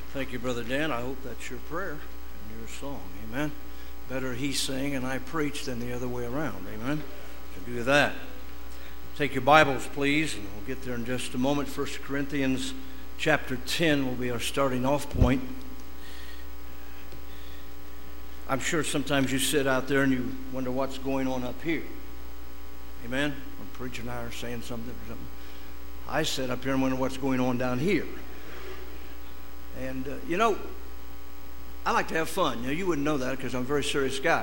Thank you, Brother Dan. I hope that's your prayer and your song. Amen. Better he sang and I preach than the other way around. Amen. So do that. Take your Bibles, please, and we'll get there in just a moment. 1 Corinthians chapter 10 will be our starting off point. I'm sure sometimes you sit out there and you wonder what's going on up here. Amen. When preacher and I are saying something or something. I sit up here and wonder what's going on down here. And, I like to have fun. You wouldn't know that because I'm a very serious guy.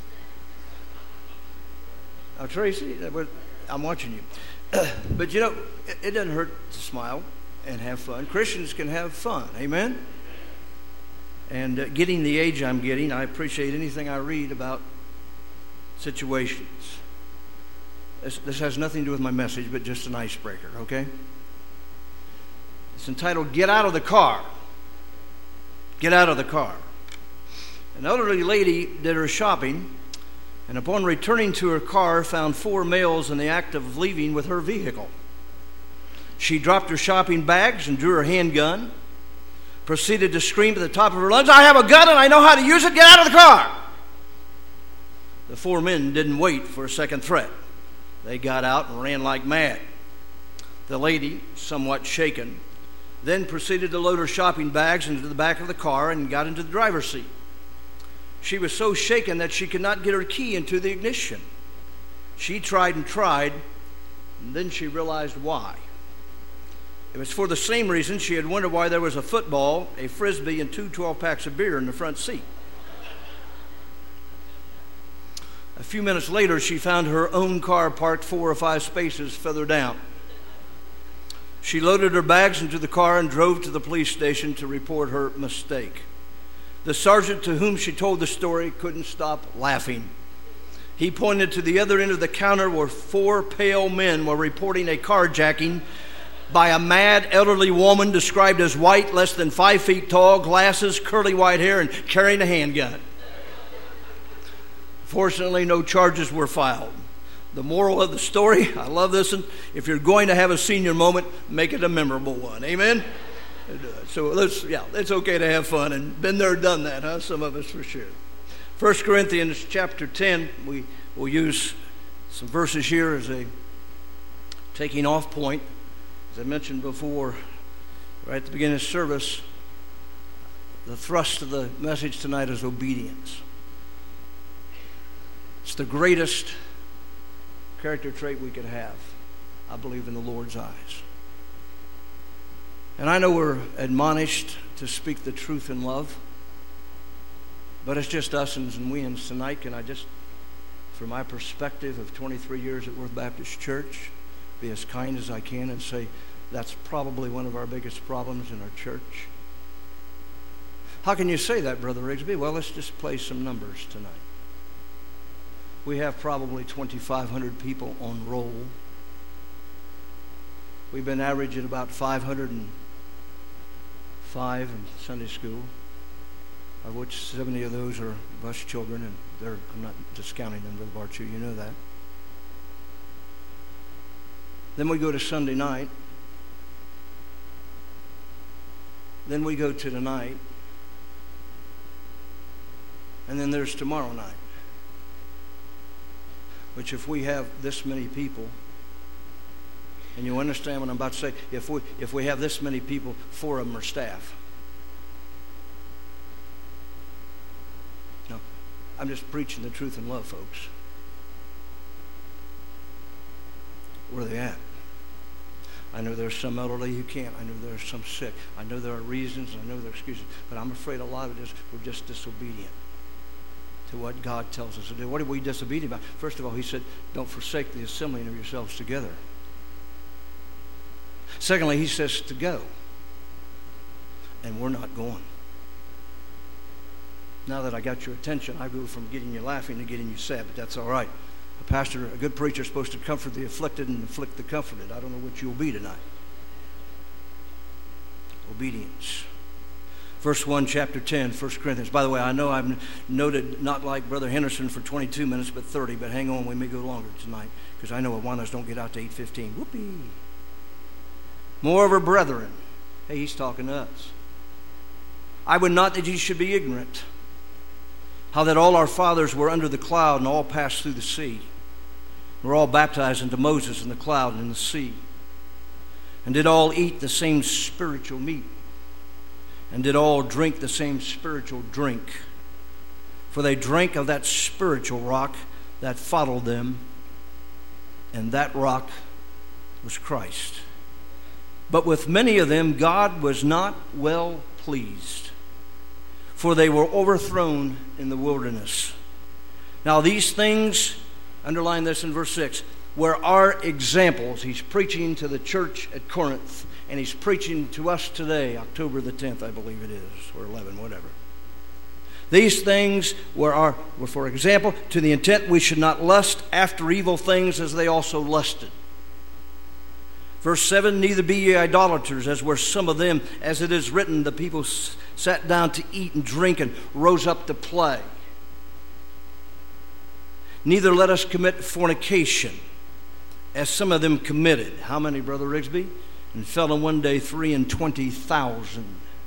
Now, Tracy, I'm watching you. But, it doesn't hurt to smile and have fun. Christians can have fun. Amen? And getting the age I'm getting, I appreciate anything I read about situations. This has nothing to do with my message, but just an icebreaker, okay? It's entitled, Get Out of the Car. Get out of the car. An elderly lady did her shopping, and upon returning to her car, found 4 males in the act of leaving with her vehicle. She dropped her shopping bags and drew her handgun, proceeded to scream at the top of her lungs, "I have a gun and I know how to use it, get out of the car!" The 4 men didn't wait for a second threat. They got out and ran like mad. The lady, somewhat shaken, then proceeded to load her shopping bags into the back of the car and got into the driver's seat. She was so shaken that she could not get her key into the ignition. She tried, and then she realized why. It was for the same reason she had wondered why there was a football, a frisbee, and 2 12-packs of beer in the front seat. A few minutes later, she found her own car parked 4 or 5 spaces further down. She loaded her bags into the car and drove to the police station to report her mistake. The sergeant to whom she told the story couldn't stop laughing. He pointed to the other end of the counter where 4 pale men were reporting a carjacking by a mad elderly woman described as white, less than 5 feet tall, glasses, curly white hair, and carrying a handgun. Fortunately, no charges were filed. The moral of the story, I love this one, if you're going to have a senior moment, make it a memorable one. Amen? So it's okay to have fun, and been there, done that, huh? Some of us for sure. 1 Corinthians chapter 10, we will use some verses here as a taking off point. As I mentioned before, right at the beginning of service, the thrust of the message tonight is obedience. It's the greatest character trait we could have, I believe, in the Lord's eyes. And I know we're admonished to speak the truth in love, but it's just us and we. And tonight, can I just, from my perspective of 23 years at Worth Baptist Church, be as kind as I can and say that's probably one of our biggest problems in our church? How can you say that, Brother Rigsby? Well, let's just play some numbers tonight. We have probably 2,500 people on roll. We've been averaging about 505 in Sunday school, of which 70 of those are bus children, and I'm not discounting them, Brother Barchu, you know that. Then we go to Sunday night. Then we go to tonight. And then there's tomorrow night. Which if we have this many people, and you understand what I'm about to say, if we have this many people, 4 of them are staff. No, I'm just preaching the truth in love, folks. Where are they at? I know there's some elderly who can't. I know there's some sick. I know there are reasons. I know there are excuses. But I'm afraid a lot of this, we're just disobedient to what God tells us to do. What are we disobedient about? First of all, he said, don't forsake the assembling of yourselves together. Secondly, he says to go. And we're not going. Now that I got your attention, I go from getting you laughing to getting you sad, but that's all right. A good preacher is supposed to comfort the afflicted and afflict the comforted. I don't know what you'll be tonight. Obedience. Verse 1, chapter 10, 1 Corinthians. By the way, I know I've noted not like Brother Henderson for 22 minutes, but 30. But hang on, we may go longer tonight, because I know Awanas don't get out to 8:15. Whoopee. Moreover, brethren. Hey, he's talking to us. I would not that ye should be ignorant, how that all our fathers were under the cloud, and all passed through the sea. Were all baptized into Moses in the cloud and in the sea, and did all eat the same spiritual meat, and did all drink the same spiritual drink. For they drank of that spiritual rock that followed them, and that rock was Christ. But with many of them God was not well pleased, for they were overthrown in the wilderness. Now these things, underline this in verse 6, were our examples. He's preaching to the church at Corinth, and he's preaching to us today, October the 10th, I believe it is, or 11, whatever. These things were for example, to the intent we should not lust after evil things as they also lusted. Verse 7, neither be ye idolaters, as were some of them, as it is written, the people sat down to eat and drink and rose up to play. Neither let us commit fornication, as some of them committed. How many, Brother Rigsby? And fell in one day 23,000.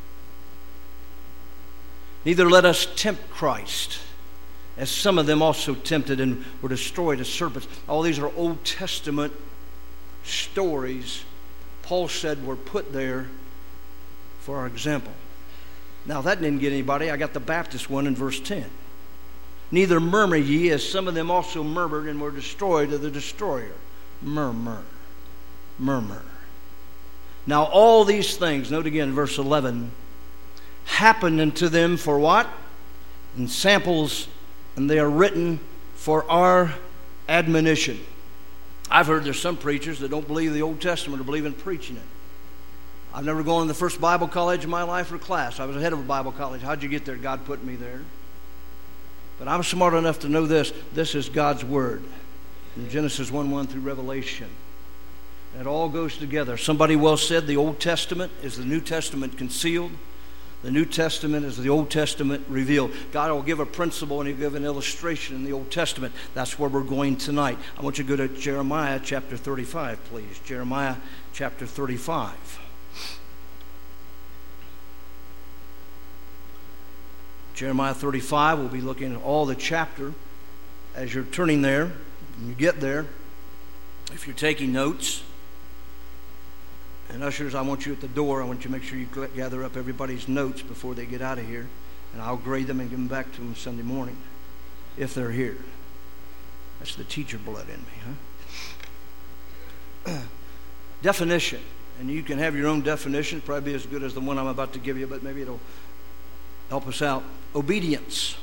Neither let us tempt Christ, as some of them also tempted and were destroyed as serpents. All these are Old Testament stories Paul said were put there for our example. Now that didn't get anybody. I got the Baptist one in verse 10. Neither murmur ye, as some of them also murmured and were destroyed of the destroyer. Murmur. Murmur. Now all these things, note again verse 11, happened unto them for what? In samples, and they are written for our admonition. I've heard there's some preachers that don't believe the Old Testament or believe in preaching it. I've never gone to the first Bible college in my life or class. I was head of a Bible college. How'd you get there? God put me there. But I'm smart enough to know this. This is God's Word. From Genesis 1:1 through Revelation. It all goes together. Somebody well said the Old Testament is the New Testament concealed. The New Testament is the Old Testament revealed. God will give a principle and He'll give an illustration in the Old Testament. That's where we're going tonight. I want you to go to Jeremiah chapter 35, please. Jeremiah chapter 35. Jeremiah 35, we'll be looking at all the chapter. As you're turning there, when you get there, if you're taking notes, and ushers, I want you at the door, I want you to make sure you gather up everybody's notes before they get out of here, and I'll grade them and give them back to them Sunday morning, if they're here. That's the teacher blood in me, huh? Definition, and you can have your own definition, probably as good as the one I'm about to give you, but maybe it'll help us out. Obedience.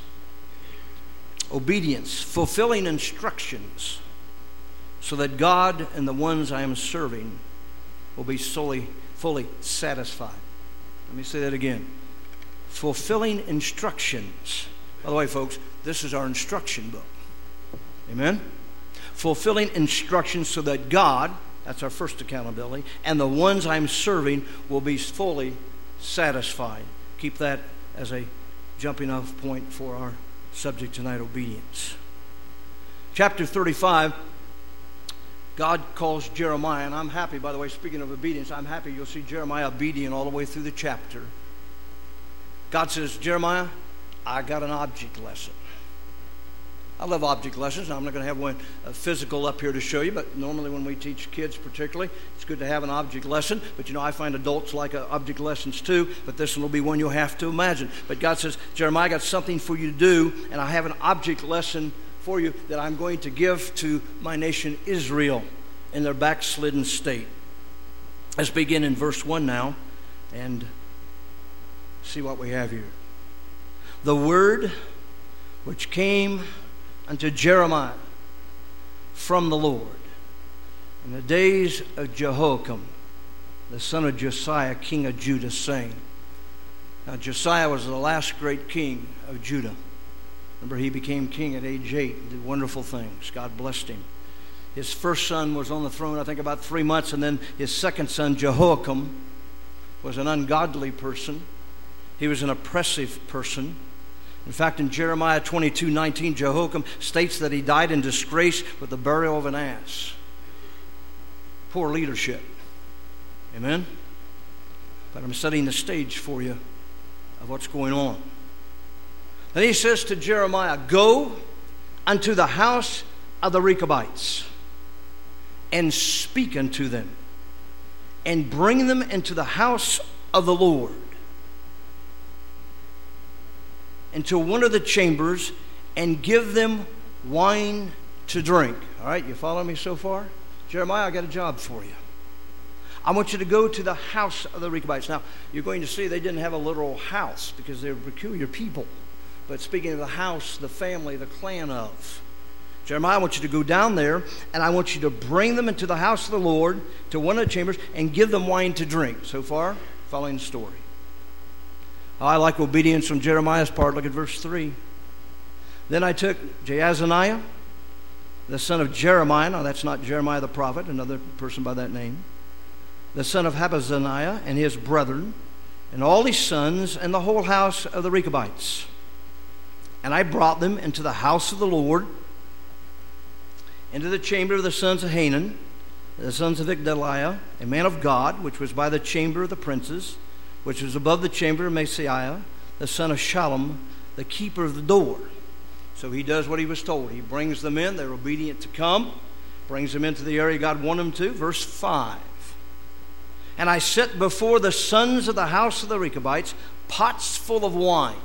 Obedience, fulfilling instructions so that God and the ones I am serving will be fully satisfied. Let me say that again. Fulfilling instructions. By the way, folks, this is our instruction book. Amen? Fulfilling instructions so that God, that's our first accountability, and the ones I'm serving will be fully satisfied. Keep that as a jumping off point for our subject tonight, obedience. Chapter 35, God calls Jeremiah, and I'm happy, by the way, speaking of obedience, I'm happy you'll see Jeremiah obedient all the way through the chapter. God says, Jeremiah, I got an object lesson. I love object lessons. I'm not going to have one physical up here to show you, but normally when we teach kids particularly, it's good to have an object lesson. But I find adults like object lessons too, but this one will be one you'll have to imagine. But God says, Jeremiah, I got something for you to do, and I have an object lesson for you that I'm going to give to my nation Israel in their backslidden state. Let's begin in verse 1 now and see what we have here. The word which came unto Jeremiah from the Lord in the days of Jehoiakim, the son of Josiah, king of Judah, saying. Now Josiah was the last great king of Judah. Remember, he became king at age 8 and did wonderful things. God blessed him. His first son was on the throne, I think, about 3 months, and then his second son, Jehoiakim, was an ungodly person. He was an oppressive person. In fact, in Jeremiah 22:19, Jehoiakim states that he died in disgrace with the burial of an ass. Poor leadership. Amen? But I'm setting the stage for you of what's going on. Then he says to Jeremiah, go unto the house of the Rechabites, and speak unto them, and bring them into the house of the Lord, into one of the chambers, and give them wine to drink. All right, you follow me so far? Jeremiah, I got a job for you. I want you to go to the house of the Rechabites. Now, you're going to see they didn't have a literal house because they were peculiar people. But speaking of the house, the family, the clan of. Jeremiah, I want you to go down there, and I want you to bring them into the house of the Lord, to one of the chambers, and give them wine to drink. So far, following the story. I like obedience from Jeremiah's part. Look at verse 3. Then I took Jaazaniah, the son of Jeremiah. Now, that's not Jeremiah the prophet, another person by that name. The son of Habazaniah and his brethren, and all his sons, and the whole house of the Rechabites. And I brought them into the house of the Lord, into the chamber of the sons of Hanan, the sons of Igdaliah, a man of God, which was by the chamber of the princes, which was above the chamber of Maaseiah, the son of Shallum, the keeper of the door. So he does what he was told. He brings them in. They're obedient to come. Brings them into the area God wanted them to. Verse 5. And I set before the sons of the house of the Rechabites pots full of wine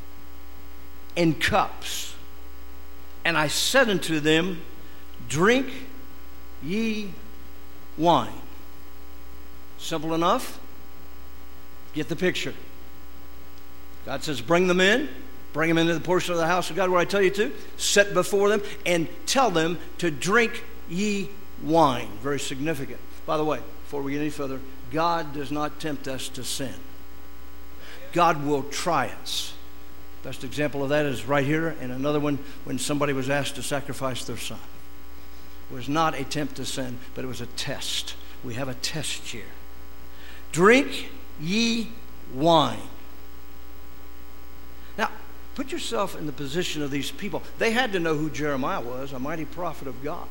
and cups. And I said unto them, drink ye wine. Simple enough. Get the picture. God says, bring them in. Bring them into the portion of the house of God where I tell you to. Set before them and tell them to drink ye wine. Very significant. By the way, before we get any further, God does not tempt us to sin. God will try us. Best example of that is right here, and another one when somebody was asked to sacrifice their son. It was not a tempt to sin, but it was a test. We have a test here. Drink ye wine. Now, put yourself in the position of these people. They had to know who Jeremiah was, a mighty prophet of God.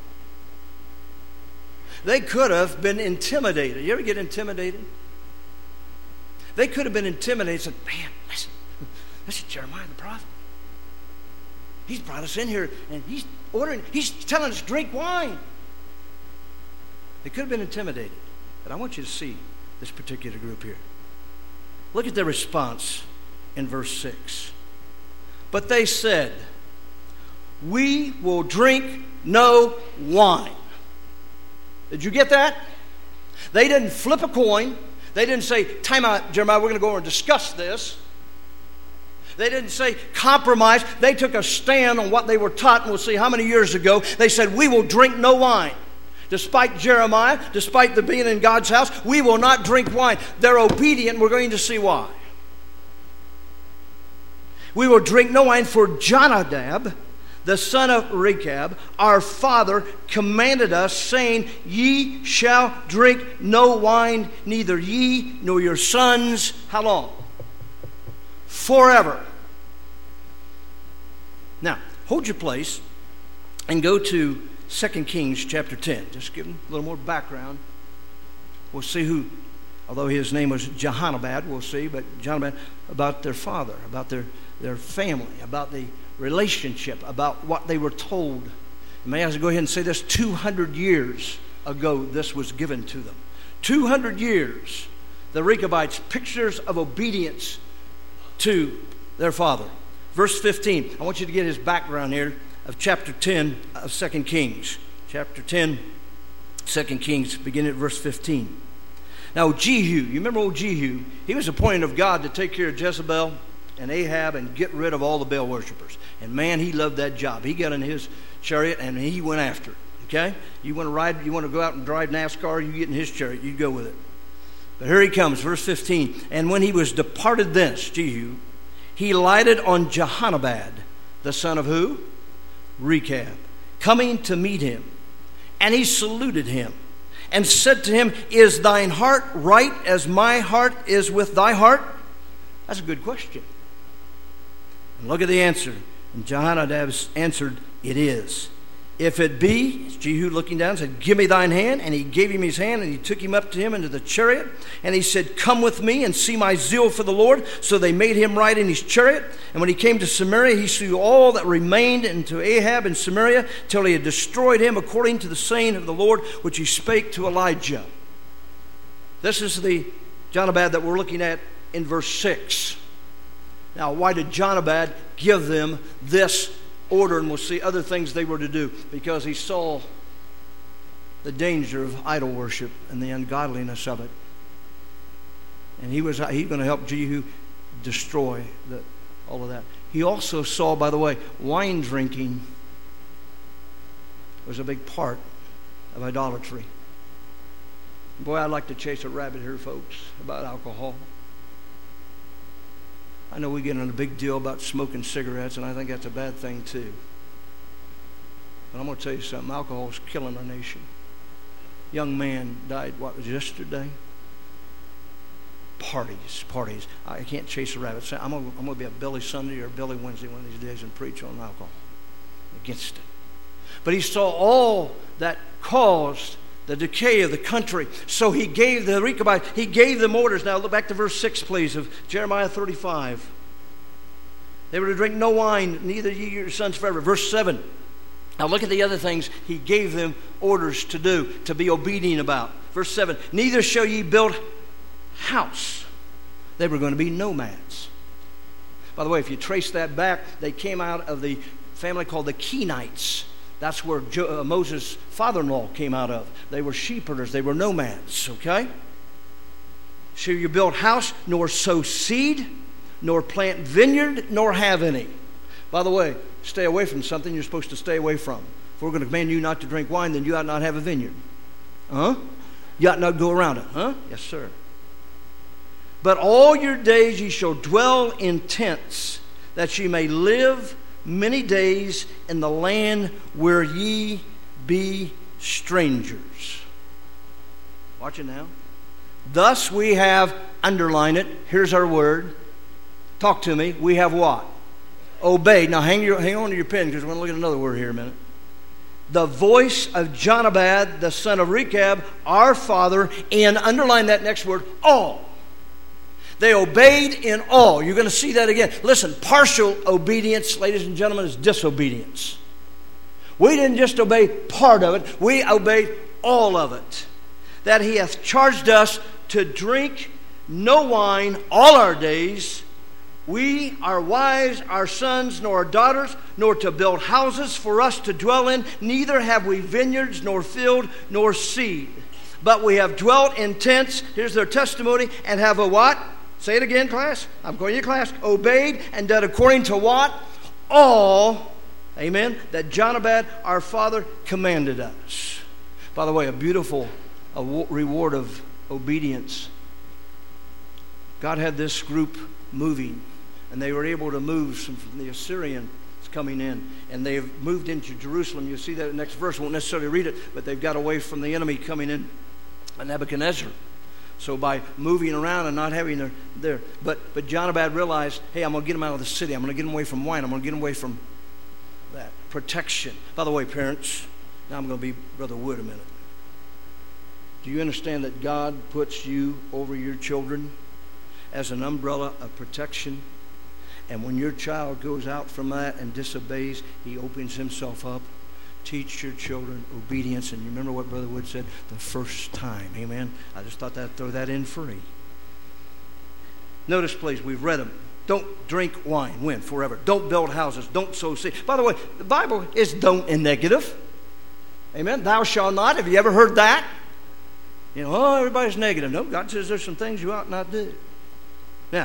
They could have been intimidated. You ever get intimidated? They could have been intimidated and said, man, listen, this is Jeremiah the prophet. He's brought us in here and he's telling us to drink wine. They could have been intimidated. But I want you to see this particular group here. Look at their response in verse 6. But they said, we will drink no wine. Did you get that? They didn't flip a coin. They didn't say, time out, Jeremiah, we're going to go over and discuss this. They didn't say compromise. They took a stand on what they were taught, and we'll see how many years ago. They said, we will drink no wine. Despite Jeremiah, despite the being in God's house, we will not drink wine. They're obedient. We're going to see why. We will drink no wine, for Jonadab, the son of Rechab, our father, commanded us, saying, ye shall drink no wine, neither ye nor your sons. How long? Forever. Now, hold your place and go to 2 Kings chapter 10. Just give them a little more background. We'll see who, although his name was Jehonadab, we'll see, but Jehonadab, about their father, about their family, about the relationship, about what they were told. May I go ahead and say this, 200 years ago this was given to them. 200 years, the Rechabites, pictures of obedience to their father. Verse 15, I want you to get his background here of chapter 10 of 2 Kings. Chapter 10, 2 Kings, beginning at verse 15. Now Jehu, you remember old Jehu? He was appointed of God to take care of Jezebel and Ahab and get rid of all the Baal worshipers. And man, he loved that job. He got in his chariot and he went after it. Okay? You want to ride, you want to go out and drive NASCAR, you get in his chariot, you go with it. But here he comes, verse 15. And when he was departed thence, Jehu, he lighted on Jehonadab, the son of who? Rechab, coming to meet him. And he saluted him and said to him, is thine heart right as my heart is with thy heart? That's a good question. And look at the answer. And Jehonadab answered, it is. if it be, Jehu looking down said, give me thine hand. And he gave him his hand, and he took him up to him into the chariot. And he said, come with me and see my zeal for the Lord. So they made him ride in his chariot. And when he came to Samaria, he slew all that remained into Ahab in Samaria, till he had destroyed him, according to the saying of the Lord, which he spake to Elijah. This is the Jonabad that we're looking at in verse 6. Now, why did Jonabad give them this order? And we'll see other things they were to do. Because he saw the danger of idol worship and the ungodliness of it. And he's going to help Jehu destroy all of that. He also saw, by the way, wine drinking was a big part of idolatry. Boy, I'd like to chase a rabbit here, folks, about alcohol. I know we get in a big deal about smoking cigarettes, and I think that's a bad thing too. But I'm going to tell you something. Alcohol is killing our nation. Young man died, what, was yesterday? Parties. I can't chase a rabbit. I'm going to be a Billy Sunday or a Billy Wednesday one of these days and preach on alcohol. Against it. But he saw all that caused the decay of the country. So he gave the Rechabites, he gave them orders. Now look back to verse 6, please, of Jeremiah 35. They were to drink no wine, neither ye your sons forever. Verse 7. Now look at the other things he gave them orders to do, to be obedient about. Verse 7. Neither shall ye build house. They were going to be nomads. By the way, if you trace that back, they came out of the family called the Kenites. That's where Moses' father-in-law came out of. They were sheep herders. They were nomads, okay? Shall you build house, nor sow seed, nor plant vineyard, nor have any. By the way, stay away from something you're supposed to stay away from. If we're going to command you not to drink wine, then you ought not have a vineyard. Huh? You ought not go around it. Huh? Yes, sir. But all your days ye shall dwell in tents, that ye may live many days in the land where ye be strangers. Watch it now. Thus we have, underline it, here's our word. Talk to me. We have what? Obeyed. Now hang on to your pen, because we're going to look at another word here in a minute. The voice of Jonabad, the son of Rechab, our father, and underline that next word, all. They obeyed in all. You're going to see that again. Listen, partial obedience, ladies and gentlemen, is disobedience. We didn't just obey part of it. We obeyed all of it. That he hath charged us to drink no wine all our days. We, our wives, our sons, nor our daughters, nor to build houses for us to dwell in. Neither have we vineyards, nor field, nor seed. But we have dwelt in tents. Here's their testimony. And have a what? Say it again, class. I'm going to class. Obeyed and done according to what? All, amen, that Jonabad, our father, commanded us. By the way, a beautiful reward of obedience. God had this group moving, and they were able to move from the Assyrians coming in, and they've moved into Jerusalem. You'll see that in the next verse. I won't necessarily read it, but they've got away from the enemy coming in, Nebuchadnezzar. So by moving around and not having their but Jonabad realized, hey, I'm going to get them out of the city. I'm going to get them away from wine. I'm going to get them away from that. Protection. By the way, parents, now I'm going to be Brother Wood a minute. Do you understand that God puts you over your children as an umbrella of protection? And when your child goes out from that and disobeys, he opens himself up. Teach your children obedience. And you remember what Brother Wood said? The first time. Amen? I just thought I'd throw that in free. Notice, please, we've read them. Don't drink wine. When? Forever. Don't build houses. Don't sow seed. By the way, the Bible is don't in negative. Amen? Thou shalt not. Have you ever heard that? You know, oh, everybody's negative. No, God says there's some things you ought not do. Now,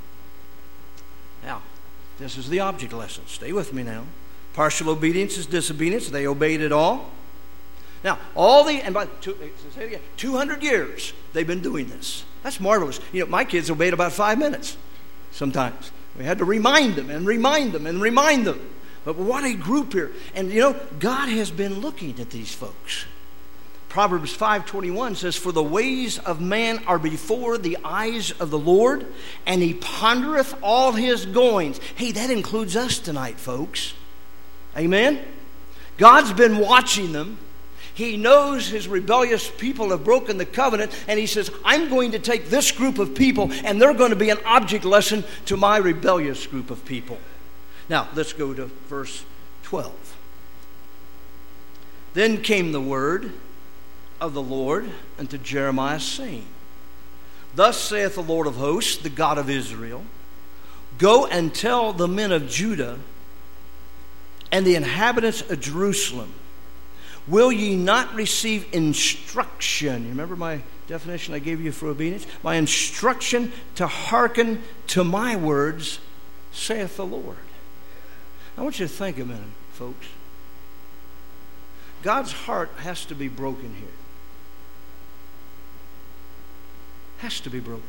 this is the object lesson. Stay with me now. Partial obedience is disobedience. They obeyed it all. Now, and by 200 years they've been doing this. That's marvelous. You know, my kids obeyed about 5 minutes sometimes. We had to remind them and remind them and remind them. But what a group here. And you know, God has been looking at these folks. Proverbs 5:21 says, for the ways of man are before the eyes of the Lord, and he pondereth all his goings. Hey, that includes us tonight, folks. Amen? God's been watching them. He knows his rebellious people have broken the covenant, and he says, I'm going to take this group of people, and they're going to be an object lesson to my rebellious group of people. Now, let's go to verse 12. Then came the word of the Lord unto Jeremiah, saying, Thus saith the Lord of hosts, the God of Israel, Go and tell the men of Judah and the inhabitants of Jerusalem, Will ye not receive instruction? You remember my definition I gave you for obedience? My instruction to hearken to my words, saith the Lord. I want you to think a minute, folks. God's heart has to be broken here. Has to be broken.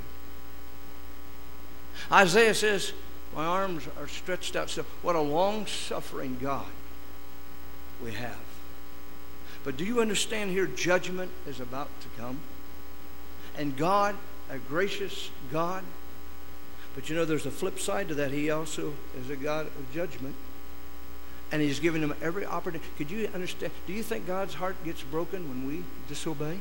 Isaiah says, my arms are stretched out. So what a long-suffering God we have. But do you understand here, judgment is about to come? And God, a gracious God, but you know there's a flip side to that. He also is a God of judgment. And he's giving them every opportunity. Could you understand? Do you think God's heart gets broken when we disobey?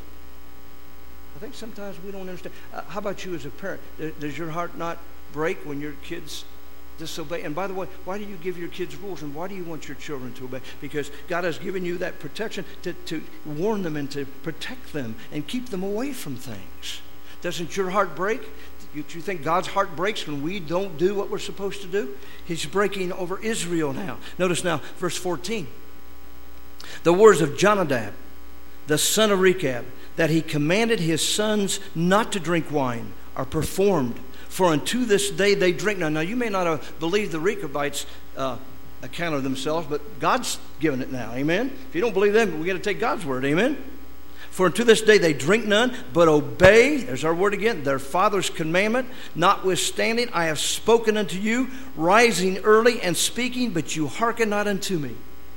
I think sometimes we don't understand. How about you as a parent? Does your heart not break when your kids disobey? And by the way, why do you give your kids rules, and why do you want your children to obey? Because God has given you that protection to warn them and to protect them and keep them away from things. Doesn't your heart break? You think God's heart breaks when we don't do what we're supposed to do? He's breaking over Israel now. Notice now, verse 14. The words of Jonadab, the son of Rechab, that he commanded his sons not to drink wine, are performed. For unto this day they drink. Now you may not have believed the Rechabites' account of themselves, but God's given it now. Amen? If you don't believe them, we got to take God's word. Amen? For unto this day they drink none, but obey, there's our word again, their father's commandment. Notwithstanding, I have spoken unto you, rising early and speaking, but you hearken not unto me.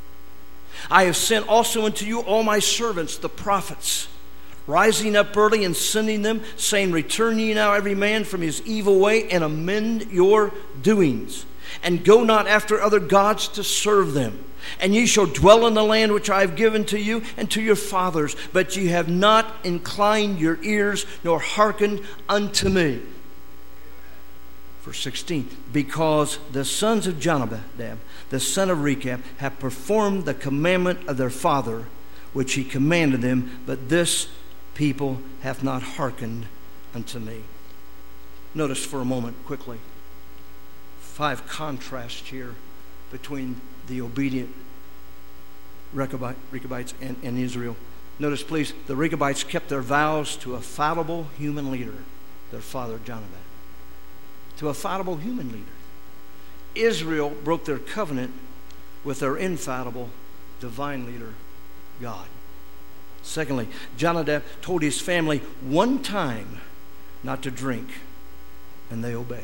I have sent also unto you all my servants, the prophets, rising up early and sending them, saying, Return ye now every man from his evil way, and amend your doings, and go not after other gods to serve them. And ye shall dwell in the land which I have given to you and to your fathers, but ye have not inclined your ears, nor hearkened unto me. Verse 16, because the sons of Jonadab, the son of Rechab, have performed the commandment of their father, which he commanded them, but this people hath not hearkened unto me. Notice for a moment, quickly, 5 contrasts here between the obedient Rechabites and Israel. Notice, please, the Rechabites kept their vows to a fallible human leader, their father Jonadab. To a fallible human leader. Israel broke their covenant with their infallible divine leader, God. Secondly, Jonadab told his family one time not to drink, and they obeyed.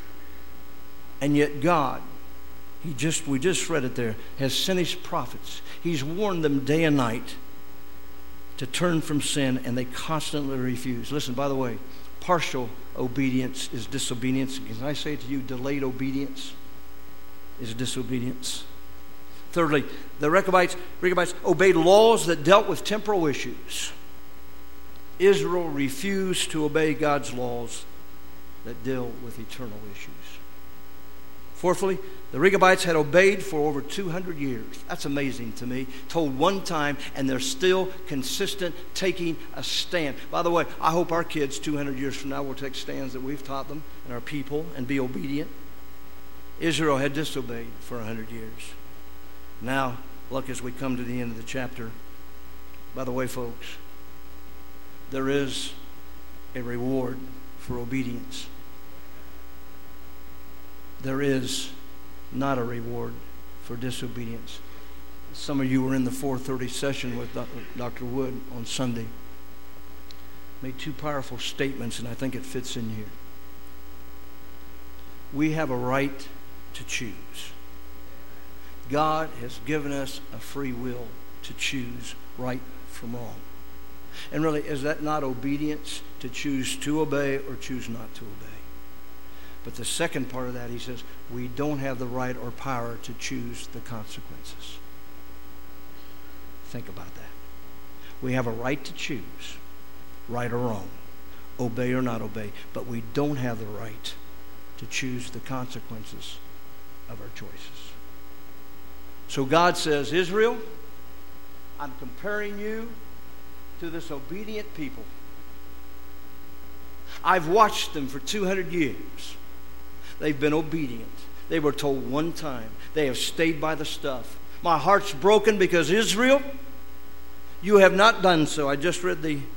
And yet God, we just read it there, has sent his prophets. He's warned them day and night to turn from sin, and they constantly refuse. Listen, by the way, partial obedience is disobedience. Can I say to you, delayed obedience is disobedience? Thirdly, the Rechabites obeyed laws that dealt with temporal issues. Israel refused to obey God's laws that deal with eternal issues. Fourthly, the Rechabites had obeyed for over 200 years. That's amazing to me. Told one time, and they're still consistent, taking a stand. By the way, I hope our kids 200 years from now will take stands that we've taught them and our people and be obedient. Israel had disobeyed for 100 years. Now, look, as we come to the end of the chapter, by the way, folks, there is a reward for obedience. There is not a reward for disobedience. Some of you were in the 4:30 session with Dr. Wood on Sunday. Made 2 powerful statements, and I think it fits in here. We have a right to choose. God has given us a free will to choose right from wrong. And really, is that not obedience, to choose to obey or choose not to obey? But the second part of that, he says, we don't have the right or power to choose the consequences. Think about that. We have a right to choose, right or wrong, obey or not obey, but we don't have the right to choose the consequences of our choices. So God says, Israel, I'm comparing you to this obedient people. I've watched them for 200 years. They've been obedient. They were told one time. They have stayed by the stuff. My heart's broken because Israel, you have not done so. I just read the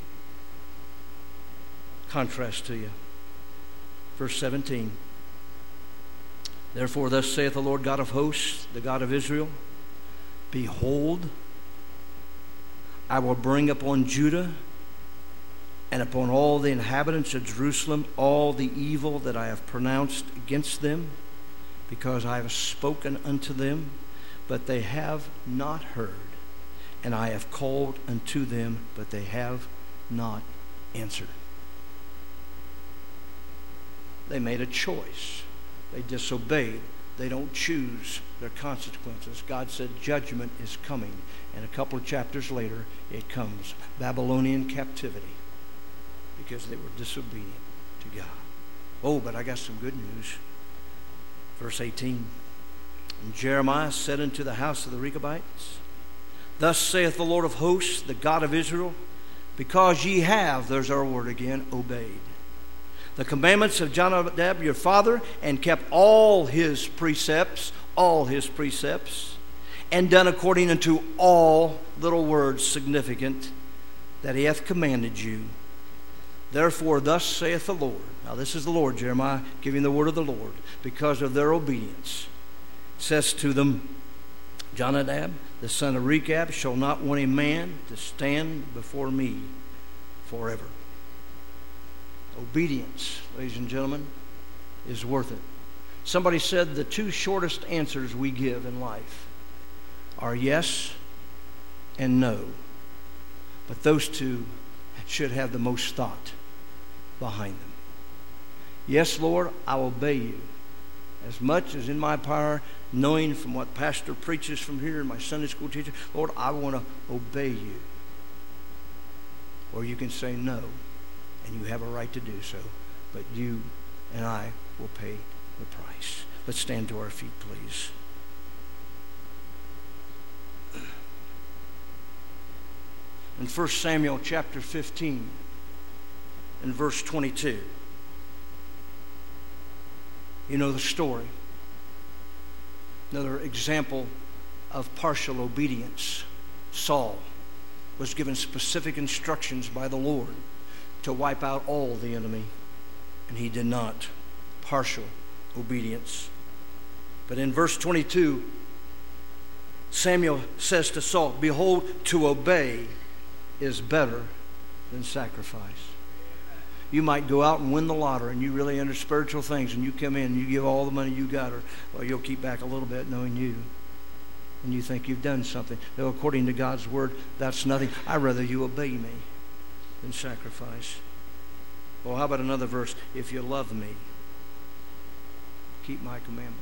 contrast to you. Verse 17. Therefore, thus saith the Lord God of hosts, the God of Israel, behold, I will bring upon Judah and upon all the inhabitants of Jerusalem all the evil that I have pronounced against them, because I have spoken unto them, but they have not heard. And I have called unto them, but they have not answered. They made a choice. They disobeyed. They don't choose their consequences. God said judgment is coming. And a couple of chapters later, it comes. Babylonian captivity. Because they were disobedient to God. Oh, but I got some good news. Verse 18. And Jeremiah said unto the house of the Rechabites, Thus saith the Lord of hosts, the God of Israel, because ye have, there's our word again, obeyed the commandments of Jonadab your father, and kept all his precepts, and done according unto all, little words significant, that he hath commanded you. Therefore, thus saith the Lord. Now, this is the Lord, Jeremiah, giving the word of the Lord. Because of their obedience, says to them, Jonadab, the son of Rechab, shall not want a man to stand before me forever. Obedience, ladies and gentlemen, is worth it. Somebody said the two shortest answers we give in life are yes and no. But those two should have the most thought behind them. Yes, Lord, I will obey you as much as in my power, knowing from what pastor preaches from here and my Sunday school teacher, Lord, I want to obey you. Or you can say no, and you have a right to do so, but you and I will pay the price. Let's stand to our feet, please. In 1 Samuel chapter 15 and verse 22, you know the story. Another example of partial obedience. Saul was given specific instructions by the Lord to wipe out all the enemy, and he did not. Partial obedience. But in verse 22, Samuel says to Saul, Behold, to obey is better than sacrifice. You might go out and win the lottery, and you really under spiritual things, and you come in and you give all the money you got, or you'll keep back a little bit knowing you. And you think you've done something. Though according to God's word, that's nothing. I'd rather you obey me than sacrifice. Well, how about another verse? If you love me, keep my commandments.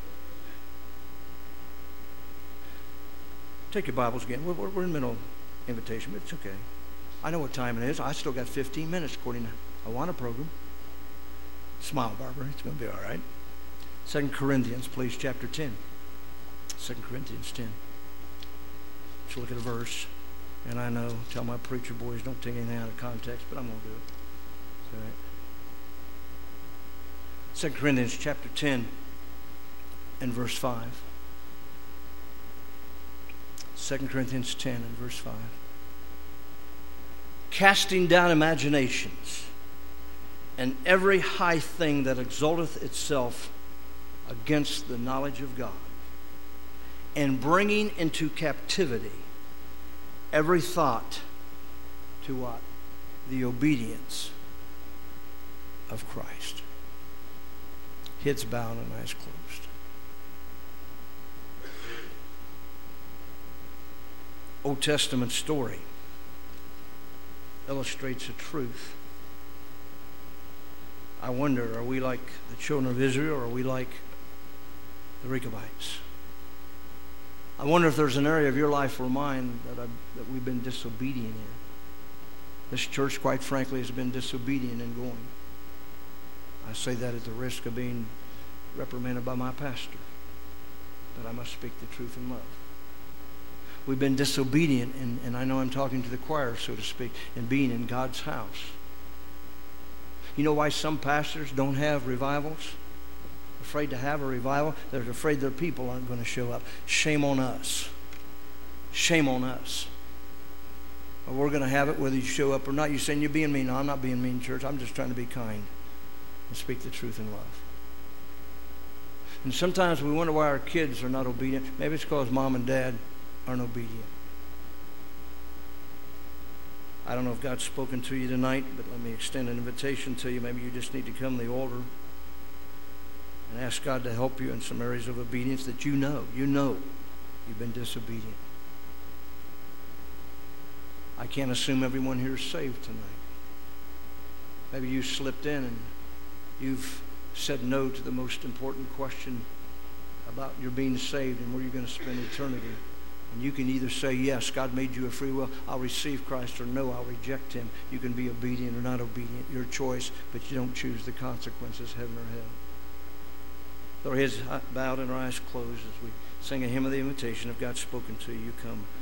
Take your Bibles again. We're in the middle of invitation, but it's okay. I know what time it is. I still got 15 minutes according to Awana program. Smile, Barbara. It's going to be all right. 2 Corinthians, please, chapter 10. 2 Corinthians 10. Let's look at a verse. And I know, tell my preacher boys, don't take anything out of context, but I'm going to do it. It's all right. 2 Corinthians chapter 10 and verse 5. 2 Corinthians 10 and verse 5. Casting down imaginations and every high thing that exalteth itself against the knowledge of God, and bringing into captivity every thought to what? The obedience of Christ. Heads bowed and eyes closed. Old Testament story illustrates a truth. I wonder, are we like the children of Israel, or are we like the Rechabites? I wonder if there's an area of your life or mine that we've been disobedient in. This church, quite frankly, has been disobedient in going. I say that at the risk of being reprimanded by my pastor. But I must speak the truth in love. We've been disobedient, and I know I'm talking to the choir, so to speak, in being in God's house. You know why some pastors don't have revivals? Afraid to have a revival? They're afraid their people aren't going to show up. Shame on us. Shame on us. But we're going to have it whether you show up or not. You're saying you're being mean. No, I'm not being mean, church. I'm just trying to be kind and speak the truth in love. And sometimes we wonder why our kids are not obedient. Maybe it's because mom and dad aren't obedient. I don't know if God's spoken to you tonight, but let me extend an invitation to you. Maybe you just need to come to the altar and ask God to help you in some areas of obedience that you know you've been disobedient. I can't assume everyone here is saved tonight. Maybe you slipped in and you've said no to the most important question about your being saved and where you're going to spend eternity. And you can either say, yes, God made you a free will, I'll receive Christ, or no, I'll reject him. You can be obedient or not obedient, your choice, but you don't choose the consequences, heaven or hell. With our heads bowed and our eyes closed as we sing a hymn of the invitation. If God's spoken to you, come.